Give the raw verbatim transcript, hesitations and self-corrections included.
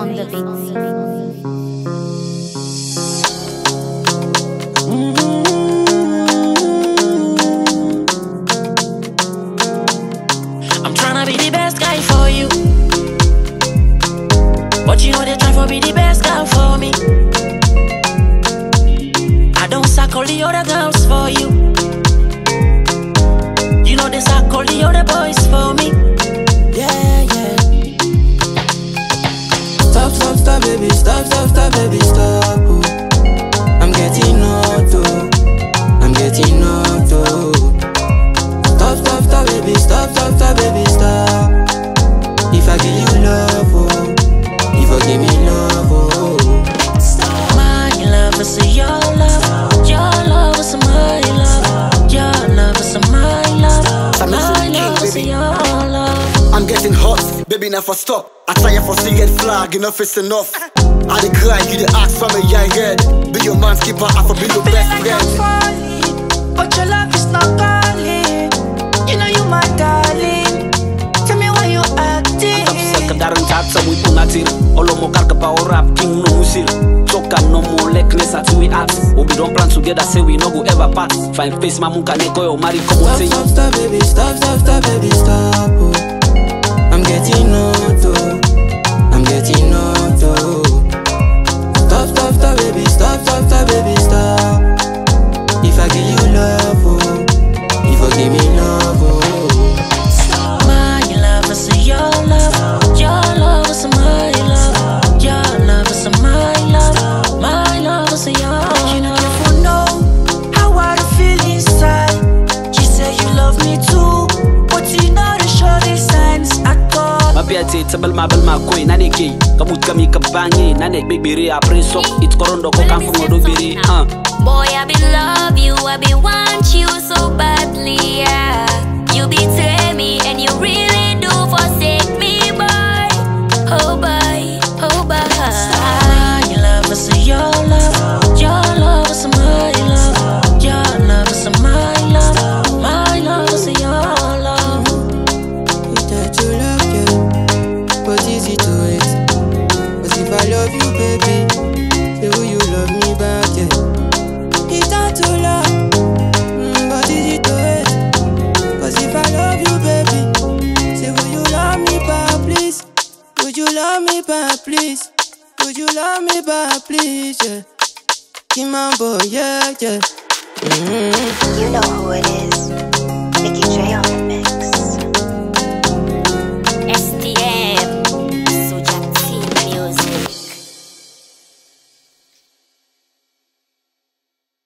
on the beat. I'm tryna be the best guy for you, but you know they try for be the best girl for me. I don't suck all the other girls for you. You know they suck all the other boys for me. Yeah, yeah. Stop, stop, stop, baby, stop, stop, stop, baby, stop. Oh. I'm getting hot, oh. I'm getting hot, oh. Stop, stop, stop, baby, stop, stop, stop, baby, stop. If I give you love, oh. If I give me love, oh. My love is your love. Your love is my love. Your love is my love. My love is your love. I'm getting hot, baby, never stop. I try for see red flag, enough is enough. I dey cry, you dey ask for me, yeah, head. Be your man's keeper, I for be your best Like friend. I'm falling, but your love is not calling. You know you my darling. Tell me why you acting. Kadaran tatsa we punatir olo mo karka pa rap king no musil choka no mo lekness at we act we don't plan together say we no go ever part fine face mamunka ne koyo mari komo say Stop, stop, stop, baby, stop, stop, stop, baby, stop. Oh. I'm getting hot, oh. I'm getting hot, oh. Stop, stop, stop, baby, stop, stop, stop, baby, stop. If I give you love, oh. If I give me love, oh. My love is your love. Your love is my love. Your love is my love. My love is your love. You know if you know how I feel inside. You say you love me too, but you know the show the signs at all. mapiate tabal mabal makoi nane ke kamut kami kabanye nane bibiri apre so it korondo ko kamfu ngodo biri ah Boy, I be love you, I be want you so badly, yeah. You betray me and you really do forsake me, boy. Oh boy, oh boy. My love is your love. Your love is my love. Your love is my love. My love is your love. It's that you love, yeah. But easy to it. But if I love you, baby, say will you love me back, yeah. It's hard to love, mm, but easy to it. Cause if I love you, baby, say will you love me back, please? Would you love me back, please? Would you love me back, please, yeah? Keep on boy, yeah, yeah. Mm-hmm. You know who it is. Mickey J on